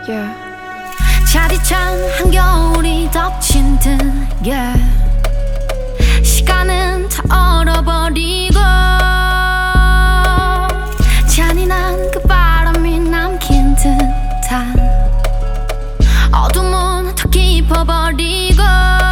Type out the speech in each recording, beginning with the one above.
Yeah. 차디찬 한겨울이 덮친 듯 yeah. 시간은 다 얼어버리고 잔인한 그 바람이 남긴 듯한 어둠은 더 깊어버리고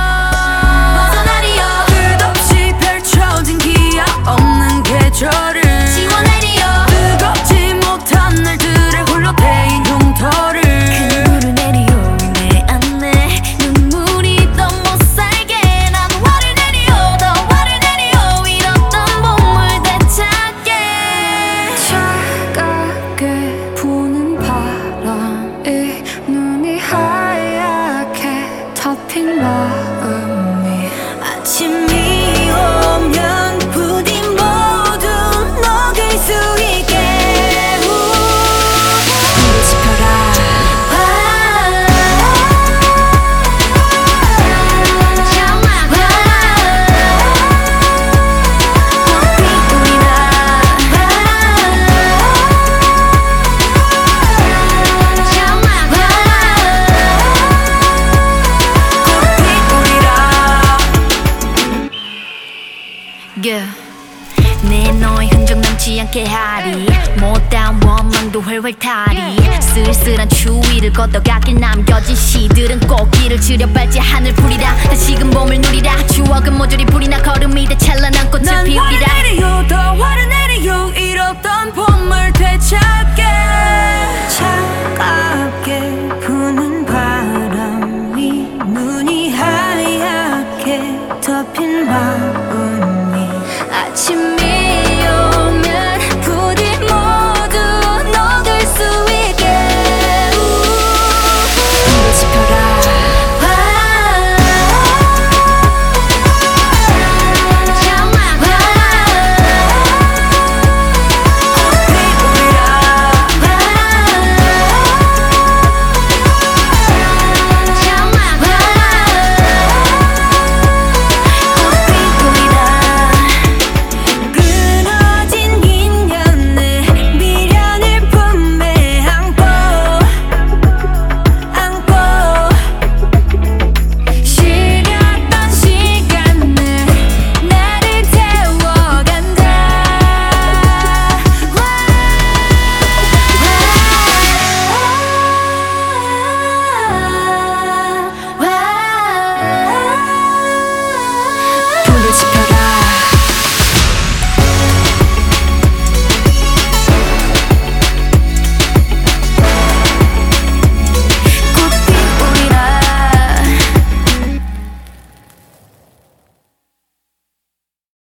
벗어나리요 끝없이 펼쳐진 기약 없는 계절을 지워내리요 뜨겁지 못한 날들의 홀로 데인 흉터를 눈물을 내리요 내 안에 눈물이 더 못살게 난 화를 내리요 더 화를 내리요 잃었던 봄을 되찾게 차갑게 부는 바람이 눈이 하얗게 덮인 마음이 아침이 오면 부디 모두 녹일 수 있게 불을 지펴라 yeah. 내 너의 흔적 남지 않게 하리 못다운 원망도 훨훨 타리 쓸쓸한 추위를 걷어가길 남겨진 시들은 꽃길을 지려밟지 하늘 풀이라 다시금 봄을 누리라 추억은 모조리 불이 나 걸음이 돼 찬란한 꽃을 난 피우리라 화를 내리요 더 화를 내리요 잃었던 봄을 되찾게 차갑게 부는 바람이 눈이 하얗게 덮인 마음이 아침